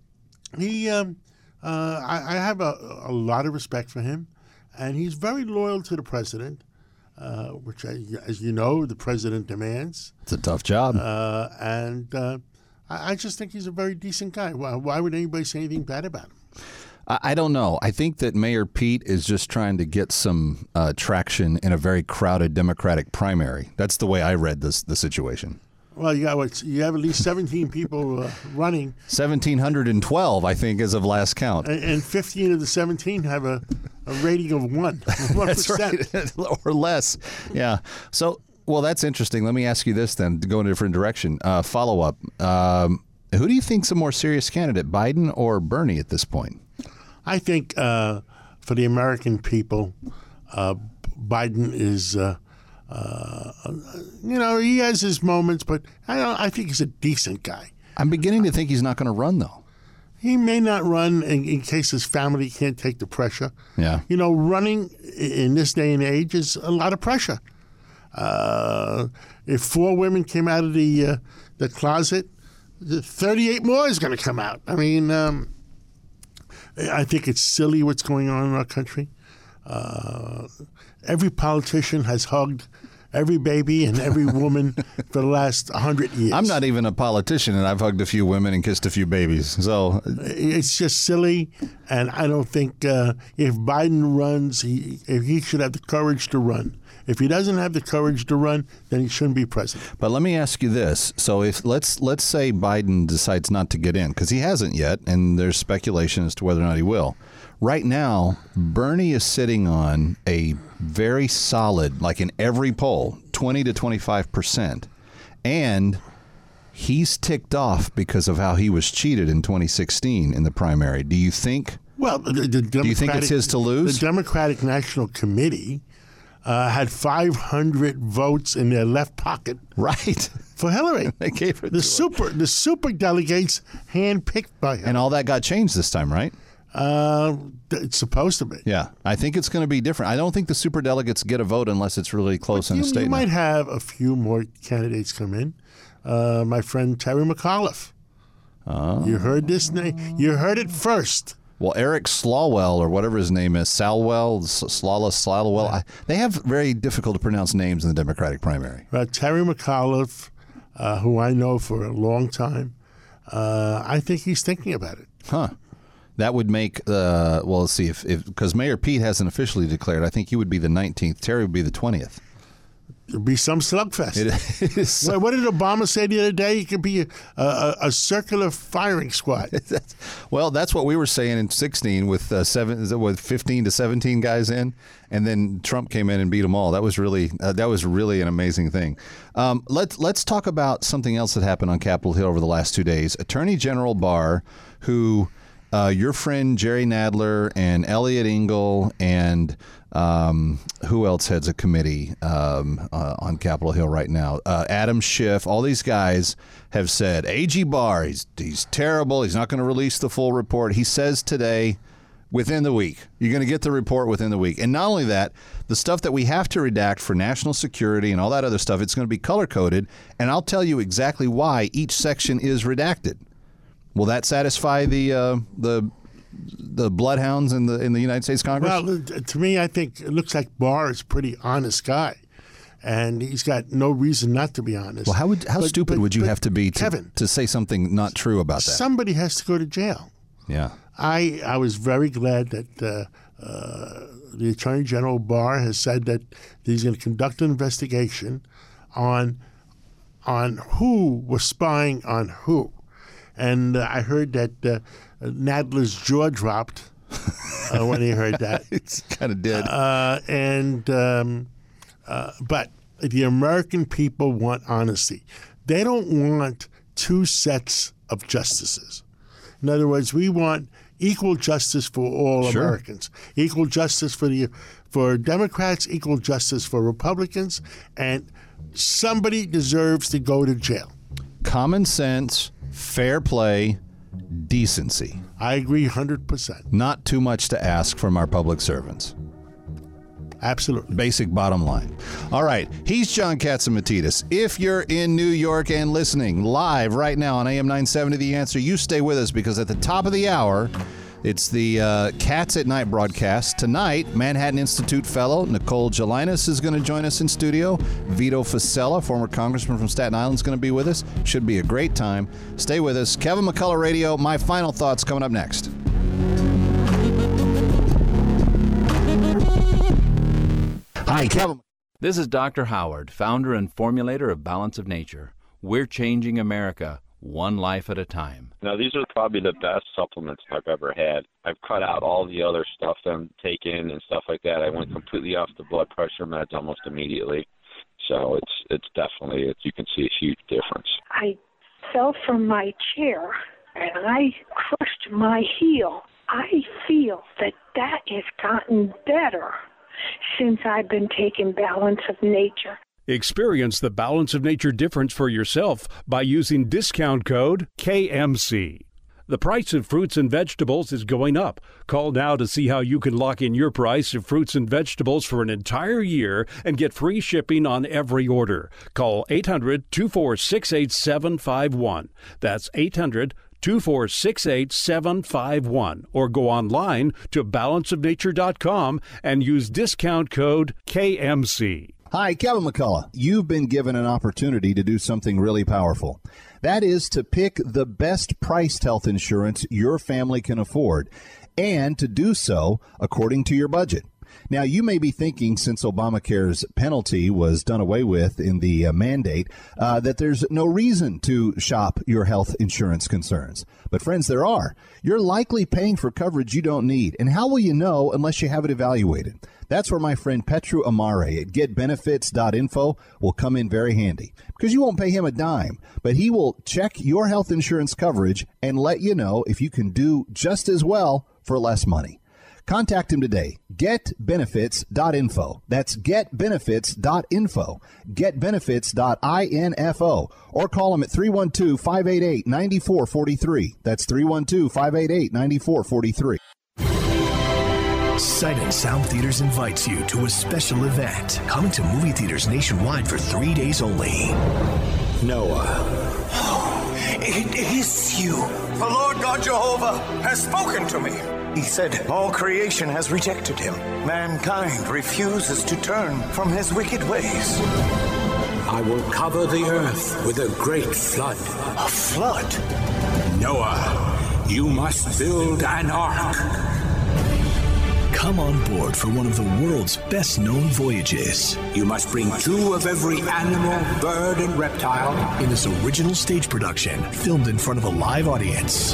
he, um, uh, I, I have a, a lot of respect for him. And he's very loyal to the president. Uh, which, I, as you know, the president demands. It's a tough job. Uh, and uh, I, I just think he's a very decent guy. Why, why would anybody say anything bad about him? I, I don't know. I think that Mayor Pete is just trying to get some uh, traction in a very crowded Democratic primary. That's the way I read this the situation. Well, you got what? You have at least seventeen people uh, running. one thousand seven hundred twelve, I think, as of last count. And, and fifteen of the seventeen have a, a rating of one. one That's percent. Right, or less. Yeah. So, well, that's interesting. Let me ask you this then, to go in a different direction. Uh, follow up. Um, who do you think's a more serious candidate, Biden or Bernie at this point? I think uh, for the American people, uh, Biden is. Uh, Uh, you know, he has his moments, but I don't, I think he's a decent guy. I'm beginning to think he's not going to run, though. He may not run in, in case his family can't take the pressure. Yeah. You know, running in this day and age is a lot of pressure. Uh, if four women came out of the uh, the closet, thirty-eight more is going to come out. I mean, um, I think it's silly what's going on in our country. Uh, every politician has hugged every baby and every woman for the last one hundred years. I'm not even a politician, and I've hugged a few women and kissed a few babies. So it's just silly, and I don't think uh, if Biden runs, he if he should have the courage to run. If he doesn't have the courage to run, then he shouldn't be president. But let me ask you this. So if let's let's say Biden decides not to get in, because he hasn't yet, and there's speculation as to whether or not he will. Right now, Bernie is sitting on a very solid, like in every poll, twenty to twenty-five percent. And he's ticked off because of how he was cheated in twenty sixteen in the primary. Do you think? Well, the, the do you think it's his to lose? The Democratic National Committee uh, had five hundred votes in their left pocket, right, for Hillary. They gave her the super the super delegates handpicked by him, and all that got changed this time, right? Uh, it's supposed to be. Yeah, I think it's going to be different. I don't think the super delegates get a vote unless it's really close in you, a state. You might have a few more candidates come in. Uh, my friend Terry McAuliffe. Oh. You heard this name. You heard it first. Well, Eric Swalwell, or whatever his name is, Salwell, Slala, Slalwell, I, they have very difficult to pronounce names in the Democratic primary. Uh, Terry McAuliffe, uh, who I know for a long time, uh, I think he's thinking about it. Huh. That would make, uh, well, let's see, if because Mayor Pete hasn't officially declared, I think he would be the nineteenth. Terry would be the twentieth. It'd be some slugfest. It is. Well, what did Obama say the other day? It could be a, a, a circular firing squad. Well, that's what we were saying in sixteen with uh, seven, with fifteen to seventeen guys in, and then Trump came in and beat them all. That was really uh, that was really an amazing thing. Um, let's let's talk about something else that happened on Capitol Hill over the last two days. Attorney General Barr, who uh, your friend Jerry Nadler and Elliot Engel and Um, who else heads a committee um, uh, on Capitol Hill right now? Uh, Adam Schiff. All these guys have said, A G Barr, he's, he's terrible. He's not going to release the full report. He says today, within the week, you're going to get the report within the week. And not only that, the stuff that we have to redact for national security and all that other stuff, it's going to be color-coded. And I'll tell you exactly why each section is redacted. Will that satisfy the uh, the the bloodhounds in the in the United States Congress? Well, to me, I think it looks like Barr is a pretty honest guy, and he's got no reason not to be honest. Well, how would how but, stupid but, would you but, have to be to, Kevin, to say something not true about that? Somebody has to go to jail. Yeah, I I was very glad that uh, uh, the Attorney General Barr has said that he's going to conduct an investigation on on who was spying on who, and uh, I heard that uh, Nadler's jaw dropped. Uh, when he heard that, it's kind of dead. Uh, and um, uh, but the American people want honesty. They don't want two sets of justices. In other words, we want equal justice for all Sure. Americans, equal justice for the for Democrats, equal justice for Republicans, and somebody deserves to go to jail. Common sense, fair play, decency. I agree one hundred percent. Not too much to ask from our public servants. Absolutely. Basic bottom line. All right. He's John Catsimatidis. If you're in New York and listening live right now on A M nine seventy, The Answer, you stay with us because at the top of the hour, it's the uh, Cats at Night broadcast. Tonight, Manhattan Institute fellow Nicole Gelinas is going to join us in studio. Vito Fossella, former congressman from Staten Island, is going to be with us. Should be a great time. Stay with us. Kevin McCullough Radio. My final thoughts coming up next. Hi, Kevin. This is Doctor Howard, founder and formulator of Balance of Nature. We're changing America one life at a time. Now, these are probably the best supplements I've ever had. I've cut out all the other stuff I'm taking and stuff like that. I went completely off the blood pressure meds almost immediately. So it's it's definitely, it's, you can see a huge difference. I fell from my chair and I crushed my heel. I feel that that has gotten better since I've been taking Balance of Nature. Experience the Balance of Nature difference for yourself by using discount code K M C. The price of fruits and vegetables is going up. Call now to see how you can lock in your price of fruits and vegetables for an entire year and get free shipping on every order. Call eight hundred, two four six, eight seven five one. That's eight hundred, two four six, eight seven five one. Or go online to balance of nature dot com and use discount code K M C. Hi, Kevin McCullough. You've been given an opportunity to do something really powerful. That is to pick the best priced health insurance your family can afford, and to do so according to your budget. Now, you may be thinking, since Obamacare's penalty was done away with in the uh, mandate, uh, that there's no reason to shop your health insurance concerns. But, friends, there are. You're likely paying for coverage you don't need. And how will you know unless you have it evaluated? That's where my friend Petru Amare at get benefits dot info will come in very handy, because you won't pay him a dime, but he will check your health insurance coverage and let you know if you can do just as well for less money. Contact him today. get benefits dot info. That's get benefits dot info. get benefits dot info. Or call him at three one two, five eight eight, nine four four three. That's three one two, five eight eight, nine four four three. Sight and Sound Theaters invites you to a special event coming to movie theaters nationwide for three days only. Noah. It is you. The Lord God Jehovah has spoken to me. He said all creation has rejected him. Mankind refuses to turn from his wicked ways. I will cover the earth with a great flood. A flood? Noah, you must build an ark. Come on board for one of the world's best-known voyages. You must bring two of every animal, bird, and reptile. In this original stage production, filmed in front of a live audience.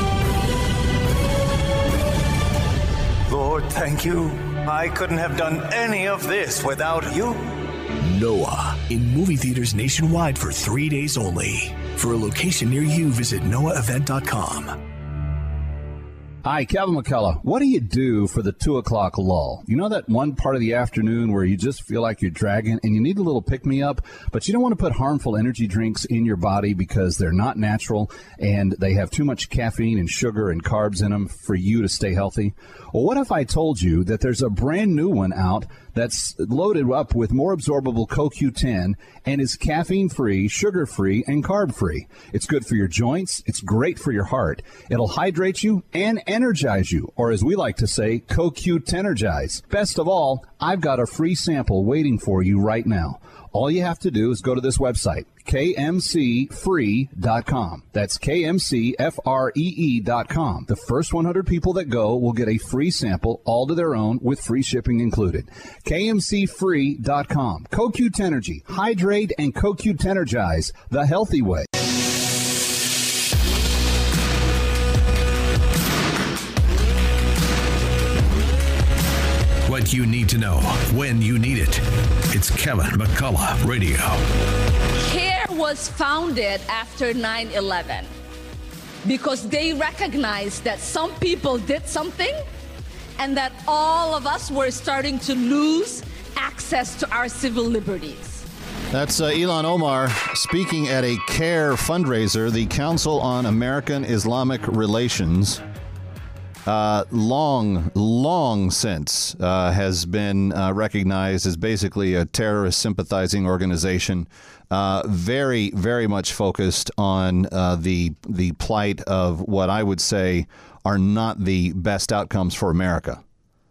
Lord, thank you. I couldn't have done any of this without you. Noah, in movie theaters nationwide for three days only. For a location near you, visit noah event dot com. Hi, Kevin McCullough. What do you do for the two o'clock lull? You know that one part of the afternoon where you just feel like you're dragging and you need a little pick-me-up, but you don't want to put harmful energy drinks in your body because they're not natural and they have too much caffeine and sugar and carbs in them for you to stay healthy? Well, what if I told you that there's a brand new one out that's loaded up with more absorbable C O Q ten and is caffeine-free, sugar-free, and carb-free? It's good for your joints. It's great for your heart. It'll hydrate you and energize you, or as we like to say, C O Q ten-ergize. Best of all, I've got a free sample waiting for you right now. All you have to do is go to this website, K M C free dot com. That's K M C F R E E dot com. The first one hundred people that go will get a free sample, all to their own, with free shipping included. K M C free dot com. C O Q ten-ergy. Hydrate and C O Q ten-ergize the healthy way. What you need to know when you need it. It's Kevin McCullough Radio. CARE was founded after nine eleven because they recognized that some people did something and that all of us were starting to lose access to our civil liberties. That's uh, Ilhan Omar speaking at a CARE fundraiser, the Council on American Islamic Relations. Uh, long, long since uh, has been uh, recognized as basically a terrorist sympathizing organization, uh, very, very much focused on uh, the the plight of what I would say are not the best outcomes for America.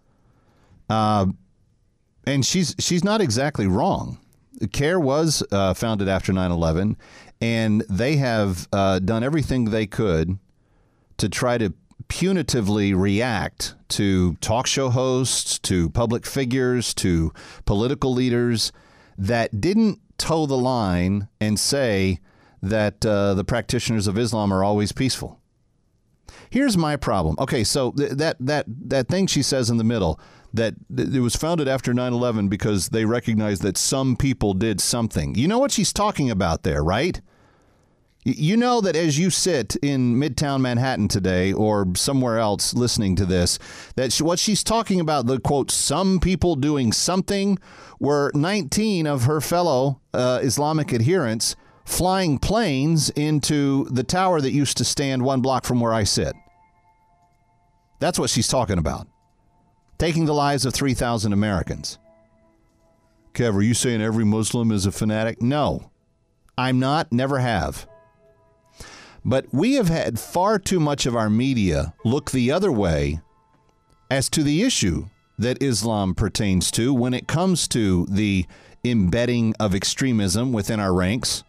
Uh, and she's she's not exactly wrong. CARE was uh, founded after nine eleven, and they have uh, done everything they could to try to punitively react to talk show hosts, to public figures, to political leaders that didn't toe the line and say that uh, the practitioners of Islam are always peaceful. Here's my problem. Okay, so th- that that that thing she says in the middle, that th- it was founded after nine eleven because they recognized that some people did something. You know what she's talking about there, right? You know that as you sit in Midtown Manhattan today or somewhere else listening to this, that she, what she's talking about, the quote, some people doing something, were nineteen of her fellow uh, Islamic adherents flying planes into the tower that used to stand one block from where I sit. That's what she's talking about. Taking the lives of three thousand Americans. Kev, are you saying every Muslim is a fanatic? No, I'm not, never have. But we have had far too much of our media look the other way as to the issue that Islam pertains to when it comes to the embedding of extremism within our ranks.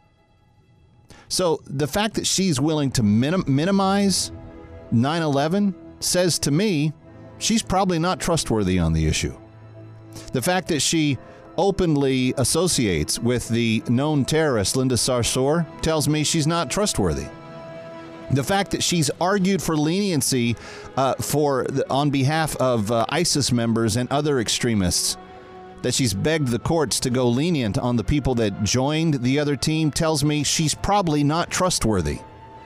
So the fact that she's willing to minim- minimize nine eleven says to me she's probably not trustworthy on the issue. The fact that she openly associates with the known terrorist Linda Sarsour tells me she's not trustworthy. The fact that she's argued for leniency uh, for the, on behalf of uh, ISIS members and other extremists, that she's begged the courts to go lenient on the people that joined the other team, tells me she's probably not trustworthy.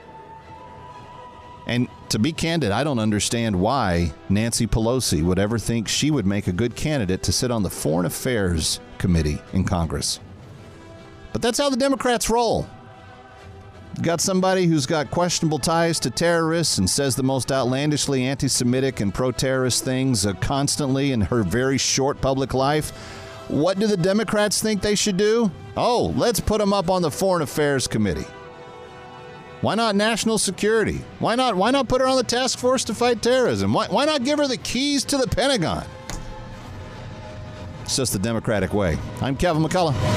And to be candid, I don't understand why Nancy Pelosi would ever think she would make a good candidate to sit on the Foreign Affairs Committee in Congress. But that's how the Democrats roll. Got somebody who's got questionable ties to terrorists and says the most outlandishly anti-Semitic and pro-terrorist things uh, constantly in her very short public life. What do the Democrats think they should do? Oh, let's put them up on the Foreign Affairs Committee. Why not national security? Why not why not put her on the task force to fight terrorism? Why, why not give her the keys to the Pentagon? It's just the Democratic way. I'm Kevin McCullough.